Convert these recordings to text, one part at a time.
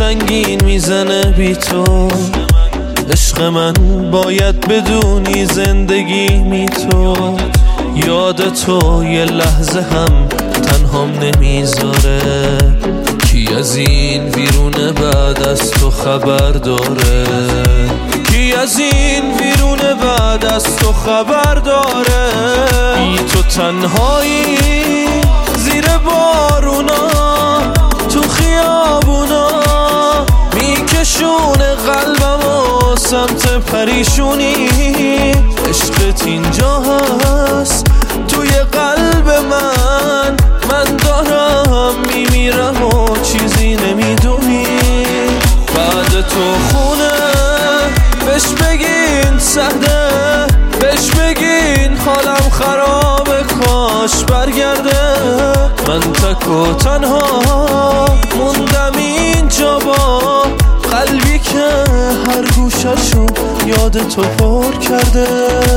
سنگین میزنه بی تو. عشق من باید بدونی زندگی تو. یاد تو یه لحظه هم تنهام نمیذاره. کی از این ویرونه بعد از تو خبر داره؟ کی از این ویرونه بعد از تو خبر داره؟ بی تو تنهایی زیر بارونا، تو خیابونا میکشونه قلبمو سمت پریشونی. عشقت اینجا هست توی قلب من دارم میمیرم و چیزی نمیدونی. بعد تو خونه بهش بگین سهده، بهش بگین حالم خرابه کاش برگرده. من تک و تنها موندم اینجا با قلبی که هر گوششو یاد تو پر کرده.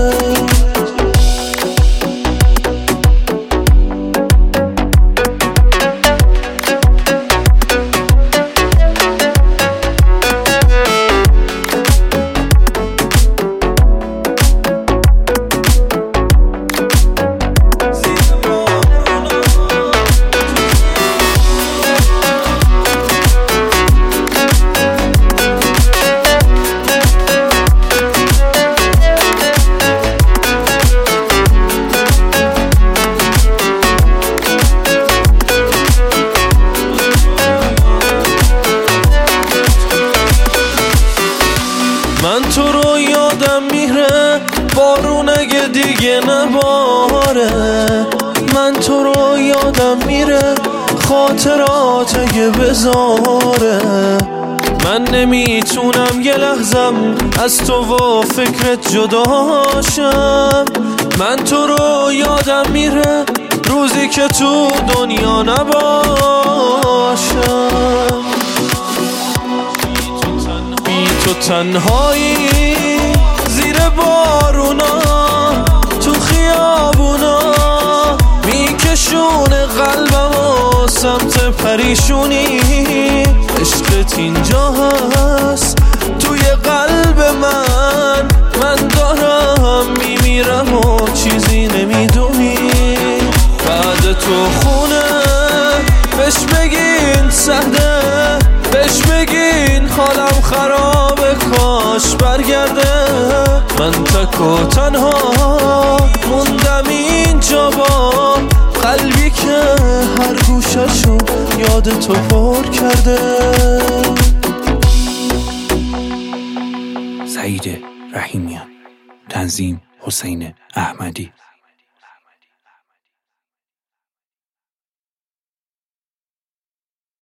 من تو رو یادم میره بارون اگه دیگه نباره. من تو رو یادم میره خاطرات اگه بذاره. من نمیتونم یه لحظم از تو و فکرت جداشم. من تو رو یادم میره روزی که تو دنیا نباشم. تو تنهایی زیر بارونا، تو خیابونا میکشونه قلبمو سمت پریشونی. عشقت اینجا هست توی قلب من دارم میمیرم و چیزی نمیدونی. بعد تو خونه بهش بگین سهده، بهش بگین حالم خرابه کاش برگرده. من تک و تنها موندم اینجا با قلبی که هر گوششو یاد تو پر کرده. سعید رحیمیان، تنظیم حسین احمدی.